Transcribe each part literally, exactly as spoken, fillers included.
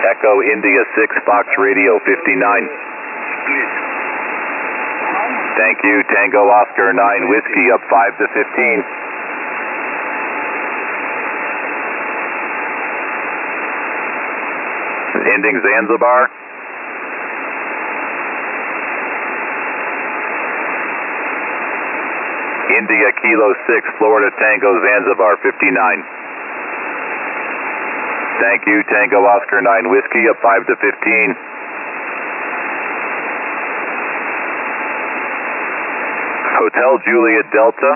Echo India six, Fox Radio fifty-nine. Thank you, Tango Oscar nine, Whiskey up five to fifteen. Ending Zanzibar. India Kilo six, Florida Tango Zanzibar fifty-nine. Thank you, Tango Oscar nine, Whiskey up five to fifteen. Hotel Juliet Delta.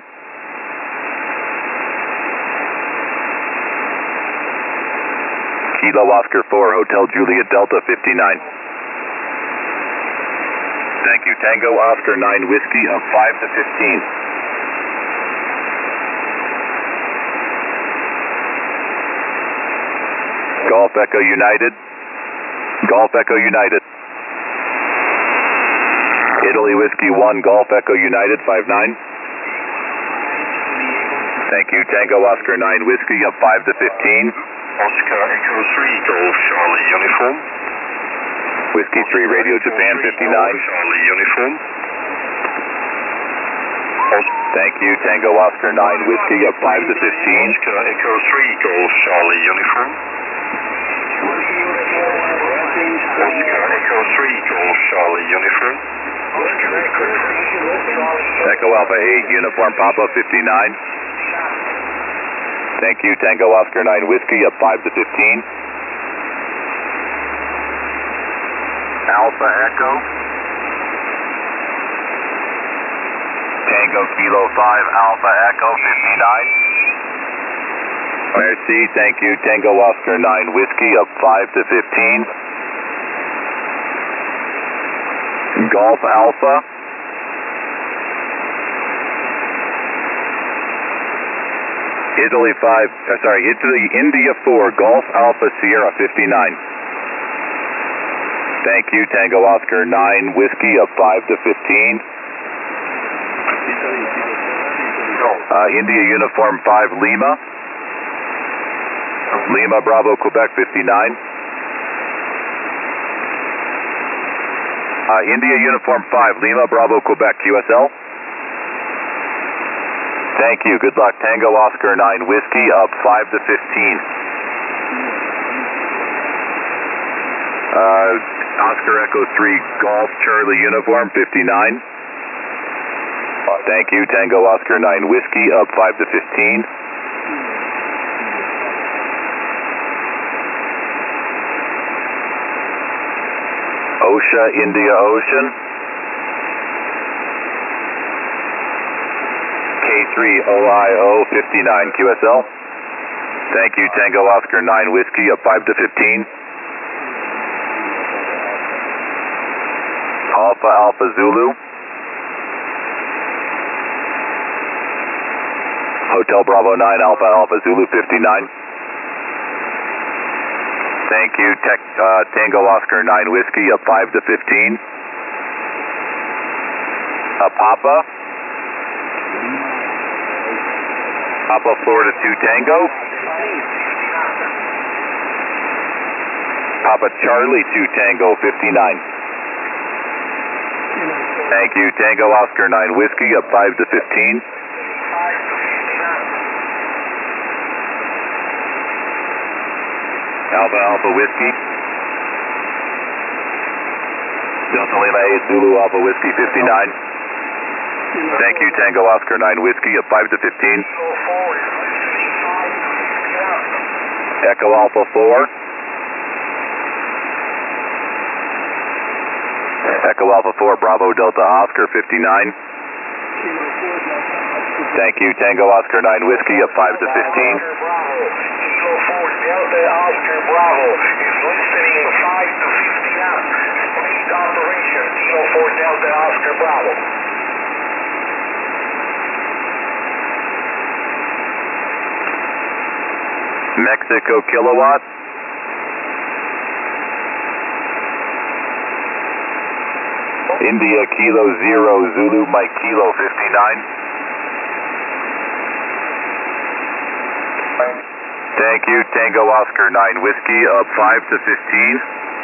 Kilo Oscar four, Hotel Juliet Delta fifty-nine. Thank you, Tango Oscar nine, Whiskey up five to fifteen. Golf Echo United. Golf Echo United. Italy Whiskey one, Golf Echo United five nine. Thank you, Tango Oscar nine, Whiskey up five to fifteen. Oscar Echo three, Golf Charlie Uniform. Whiskey three, Radio Japan fifty-nine. Charlie Uniform. Thank you, Tango Oscar nine, Whiskey up five to fifteen. Oscar Echo three, Golf Charlie Uniform. Oscar Echo three, Golf Charlie Uniform. Echo Alpha eight, Uniform Papa fifty-nine. Thank you, Tango Oscar nine, Whiskey up five to fifteen. Alpha Echo. Tango Kilo five, Alpha Echo fifty-nine. Merci, thank you, Tango Oscar nine, Whiskey up five to fifteen. Golf Alpha. Italy five, uh, sorry, Italy India four, Golf Alpha Sierra fifty-nine. Thank you, Tango Oscar nine, Whiskey up five to fifteen. Uh, India Uniform five, Lima. Lima Bravo Quebec fifty-nine. Uh, India Uniform five, Lima Bravo Quebec, Q S L. Thank you, good luck. Tango Oscar nine, Whiskey up five to fifteen. Uh, Oscar Echo three, Golf Charlie Uniform fifty-nine. Thank you, Tango Oscar nine, Whiskey up five to fifteen. OSHA India Ocean. K three O I O fifty-nine Q S L. Thank you, Tango Oscar nine, Whiskey up five to fifteen. Alpha Alpha Zulu. Hotel Bravo nine, Alpha Alpha Zulu fifty-nine. Thank you, Tech, uh, Tango Oscar nine, Whiskey up five to fifteen. Uh, Papa. Papa Florida two Tango. Papa Charlie two Tango fifty-nine. Thank you, Tango Oscar nine, Whiskey up five to fifteen. Alpha Alpha Whiskey. Delta Lima eight Zulu Alpha Whiskey fifty-nine. Thank you, Tango Oscar nine, Whiskey up five to fifteen. Echo Alpha four. Echo Alpha four, Bravo Delta Oscar fifty-nine. Thank you, Tango Oscar nine, Whiskey up five to fifteen. Delta Oscar Bravo is listening five to fifteen up. Complete operation, Kilo four Delta Oscar Bravo. Mexico Kilowatt. India Kilo zero Zulu Mike Kilo fifty-nine. Thank you, Tango Oscar nine Whiskey, up five to fifteen.